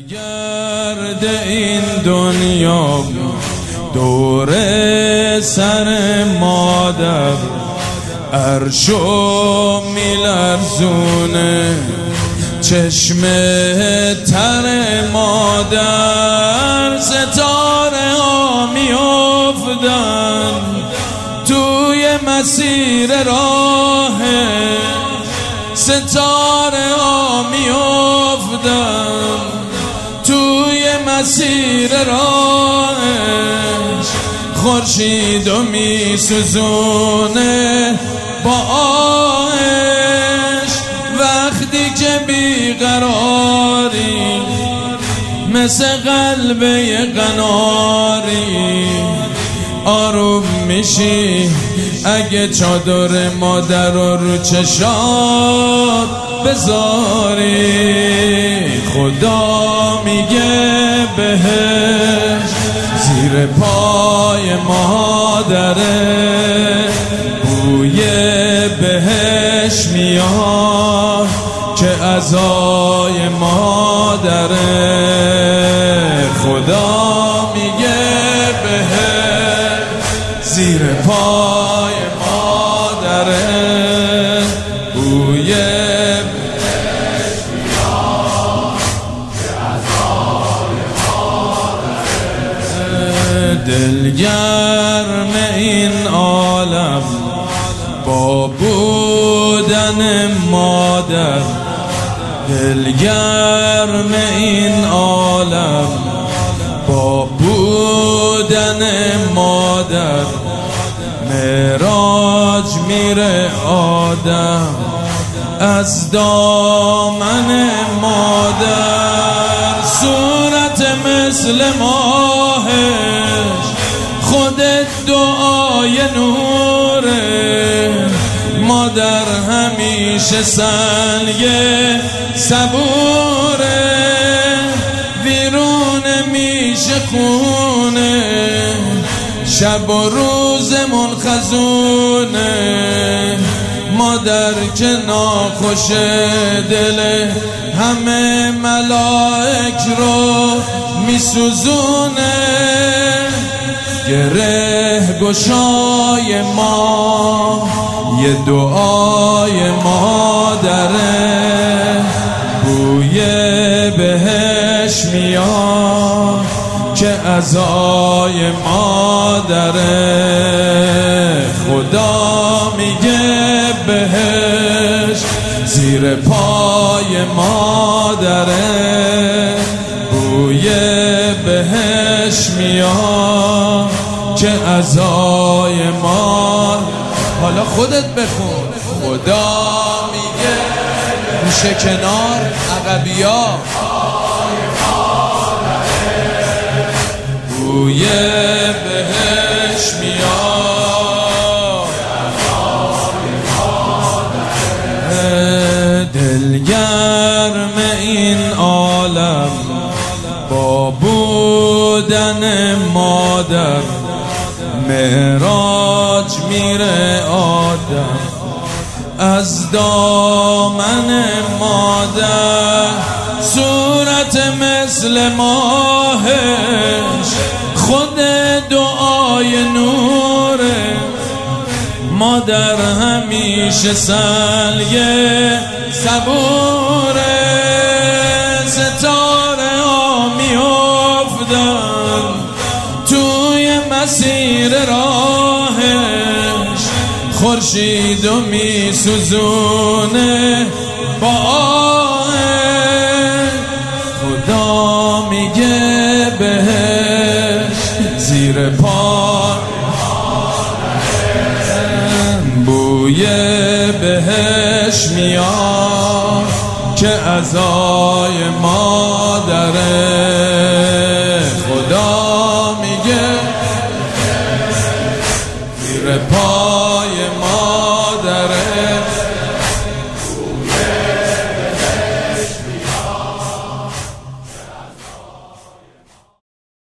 گرد این دنیا دور سر مادر، عرشو میلرزونه چشم تر مادر. ستاره ها میافتن توی مسیر راه، ستاره ها میافتن توی مسیر راهش، خورشیدو میسوزونه با آهش. وقتی که بیقراری مثل قلبه قناری، آروم میشی اگه چادر مادر رو چشات بذاری. خدا میگه بهش زیر پای مادره، بوی بهش میاد که عزای مادره. خدا میگه بهش زیر پای مادره، بوی بهش میاد که عزای مادره. دلگرم این عالم با بودن مادر، دلگرم این عالم با بودن مادر. معراج میره آدم از دامن مادر، صورت مثل ماهش خودت دعای نوره. مادر همیشه سنگه صبوره، ویرون میشه خونه، شب و روزمون خزونه. مادر که ناخوش دل همه ملائک رو میسوزونه. گره گشای ما یه دعای مادره، بوی بهش میاد که عزای مادره. خدا میگه بهش زیر پای مادره، بوی بهش میاد که عزای مادر. حالا خودت بخون. خدا میگه گوشه کنار عقبیا، بوی بهش میاد. دلگرم این عالم با بودن مادر، معراج میره آدم از دامن مادر. صورت مثل ماهش خود دعای نوره. مادر همیشه سلگه صبوره، ستاره ها میافتن توی مسیر راهش، خورشیدو میسوزونه با آهش. خدا میگه بهش زیر پای بوی بهش میاد که عزای مادره. خدا میگه زیر پای